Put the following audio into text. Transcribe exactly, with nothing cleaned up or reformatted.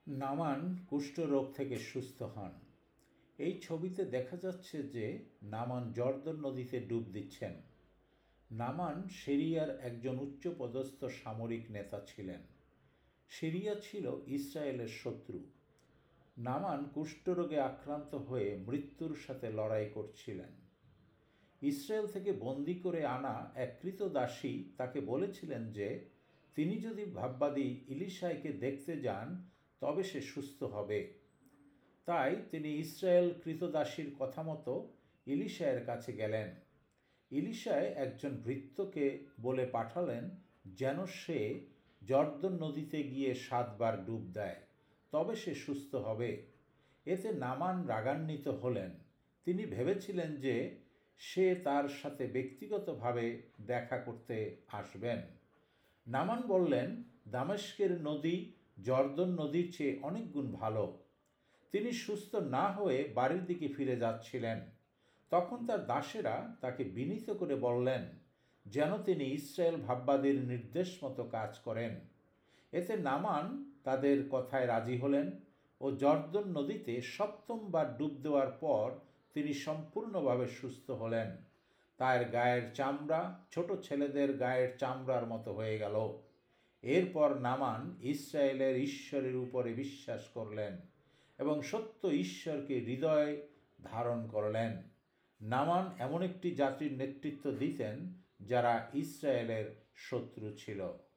নামান কুষ্ঠরোগ থেকে সুস্থ হন। এই ছবিতে দেখা যাচ্ছে যে নামান জর্দন নদীতে ডুব দিচ্ছেন। নামান সিরিয়ার একজন উচ্চপদস্থ সামরিক নেতা ছিলেন। সিরিয়া ছিল ইসরায়েলের শত্রু। নামান কুষ্ঠরোগে আক্রান্ত হয়ে মৃত্যুর সাথে লড়াই করছিলেন। ইসরায়েল থেকে বন্দি করে আনা এক ক্রীতদাসী তাকে বলেছিলেন যে তিনি যদি ভাববাদী ইলিশাইকে দেখতে যান তবে সে সুস্থ হবে। তাই তিনি ইসরায়েল ক্রীতদাসীর কথা মতো ইলিশায়ের কাছে গেলেন। ইলিশায় একজন ভৃত্যকে বলে পাঠালেন যেন সে জর্দন নদীতে গিয়ে সাতবার ডুব দেয়, তবে সে সুস্থ হবে। এতে নামান রাগান্বিত হলেন। তিনি ভেবেছিলেন যে সে তার সাথে ব্যক্তিগতভাবে দেখা করতে আসবেন। নামান বললেন, দামেস্কের নদী জর্দন নদীর চেয়ে অনেক গুণ ভালো। তিনি সুস্থ না হয়ে বাড়ির দিকে ফিরে যাচ্ছিলেন। তখন তার দাসেরা তাকে বিনীত করে বললেন যেন তিনি ইসরায়েল ভাববাদীর নির্দেশ মতো কাজ করেন। এতে নামান তাদের কথায় রাজি হলেন ও জর্দন নদীতে সপ্তমবার ডুব দেওয়ার পর তিনি সম্পূর্ণভাবে সুস্থ হলেন। তার গায়ের চামড়া ছোট ছেলেদের গায়ের চামড়ার মতো হয়ে গেল। এরপর নামান ইসরায়েলের ঈশ্বরের উপরে বিশ্বাস করলেন এবং সত্য ঈশ্বরকে হৃদয়ে ধারণ করলেন। নামান এমন একটি জাতির নেতৃত্ব দিতেন যারা ইসরায়েলের শত্রু ছিল।